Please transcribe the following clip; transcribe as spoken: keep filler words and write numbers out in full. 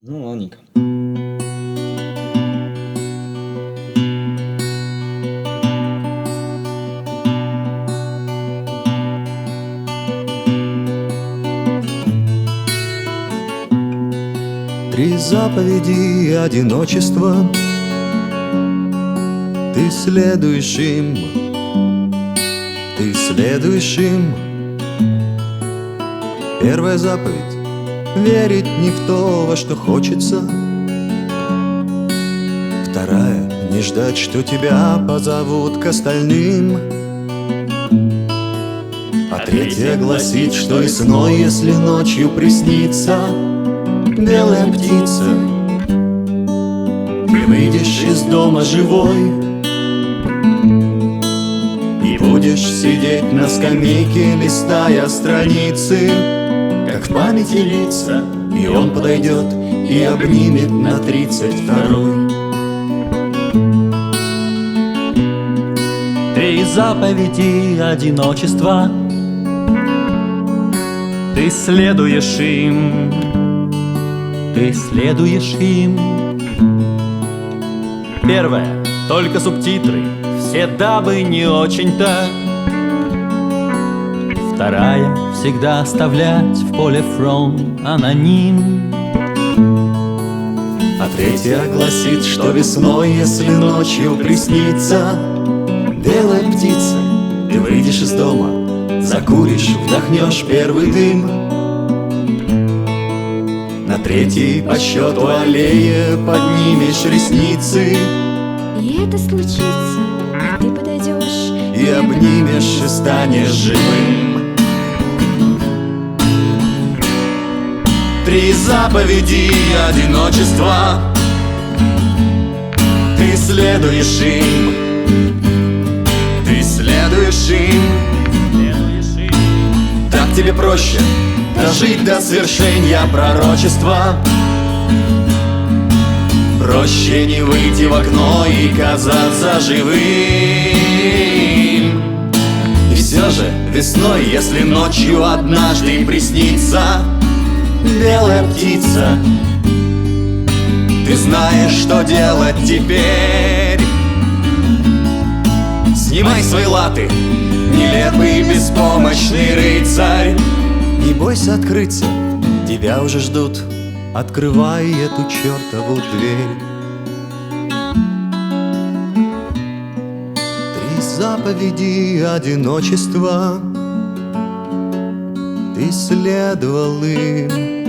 Ну, ладненько. Три заповеди одиночества, ты следуешь им, ты следуешь им. Первая заповедь — верить не в то, во что хочется. Вторая — не ждать, что тебя позовут к остальным. А третья гласит, что весной, если ночью приснится белая птица, ты выйдешь из дома живой и будешь сидеть на скамейке, листая страницы, как в памяти лица. И он подойдет и обнимет на тридцать второй. Три заповеди одиночества, ты следуешь им, ты следуешь им. Первое, только субтитры, все дабы не очень-то. Вторая, всегда оставлять в поле from аноним. А третья гласит, что весной, если ночью приснится белая птица, ты выйдешь из дома, закуришь, вдохнешь первый дым. На третьей по счету аллее поднимешь ресницы, И это случится, ты подойдешь и обнимешь, и станешь живым. Три заповеди одиночества, ты следуешь им, ты следуешь им. Так тебе проще дожить до свершения пророчества. Проще не выйти в окно и казаться живым. И все же весной, если ночью однажды приснится белая птица, ты знаешь, что делать теперь. Снимай свои латы, нелепый беспомощный рыцарь. Не бойся открыться, тебя уже ждут. Открывай эту чертову дверь. Три заповеди одиночества, ты следовал им.